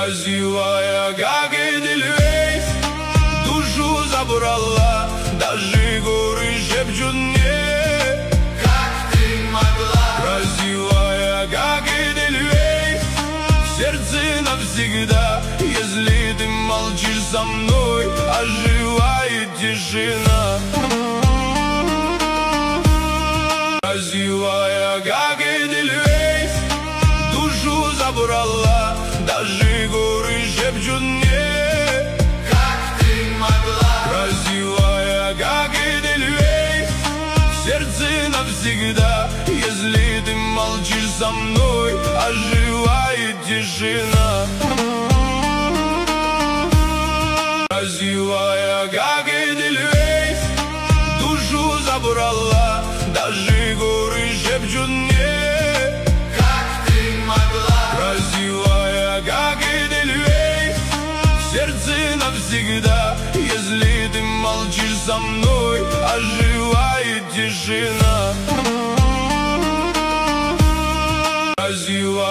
Красивая, как Эдельвейс, душу забрала, даже горы шепчут мне, как ты могла. Красивая, как Эдельвейс, в сердце навсегда. Если ты молчишь со мной, оживает тишина. Красивая, как Эдельвейс, душу забрала, даже горы шепчут мне, как ты могла. Красивая, как Эдельвейс, в сердце навсегда. Если ты молчишь со мной, оживает тишина. Красивая, как Эдельвейс, душу забрала, даже горы шепчут мне, как ты могла. Красивая, как Эдельвейс, в сердце навсегда. Если ты молчишь со мной, оживает тишина. Красивая.